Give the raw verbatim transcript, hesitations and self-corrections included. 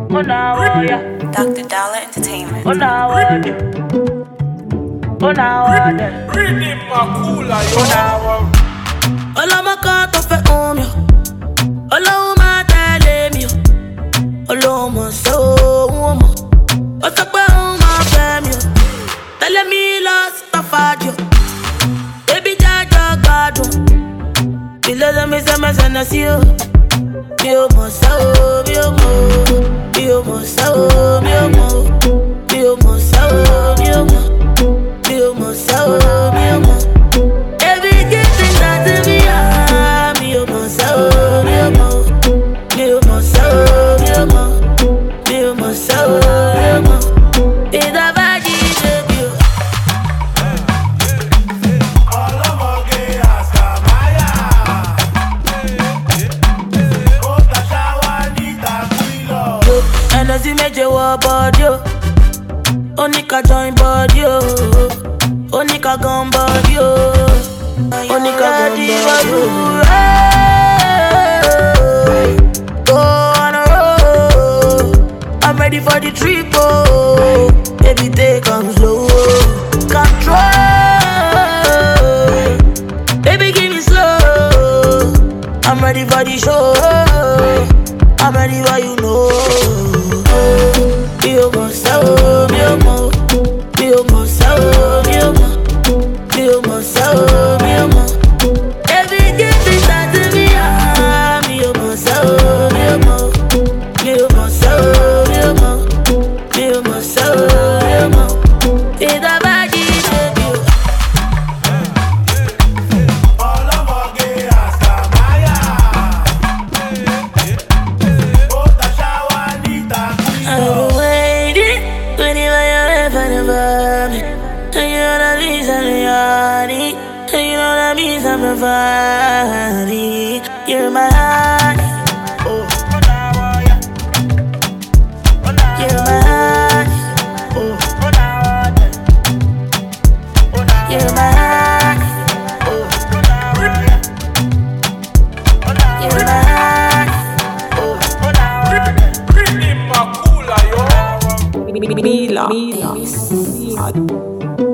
Oh now, yeah. Doctor Dollar Entertainment. Oh now, yeah. Oh now, yeah. Really macula, yo. Oh now, All my car to fe home, yo. All my tell me, yo. All my so woman. What's up, my family? Tell me lost the fat, yo. Baby, Jaja, God, you let me say, my son, I see you. Bio moço, bio mo, bio moço, bio mo, bio moço, bio mo, bio moço, bio mo. Everything that to me, ah, bio moço, bio mo, bio moço, bio mo, bio moço, bio mo. It's a bad day, bio. Energy make you war body, yo. Onika join body, yo. Onika gun body, yo. Onika gun body, yo. Go on a road. I'm ready for the trip, oh. Baby, take come slow. Control. Baby, give me slow. I'm ready for the show. I'm ready for you know. Bio moço, bio mo, bio moço, bio mo, bio moço, bio mo. Everything that to me, ah, bio moço, bio mo, bio moço, bio mo, bio moço, bio mo. It's a bad day, bio. Body, you're my honey. oh, oh now, yeah. Oh now, You're my honey. oh, oh now, yeah. Oh now, You're my honey. oh, oh now, yeah. Oh now, You're my honey. oh, oh now, yeah. Really macula, yo. Mila. Mila.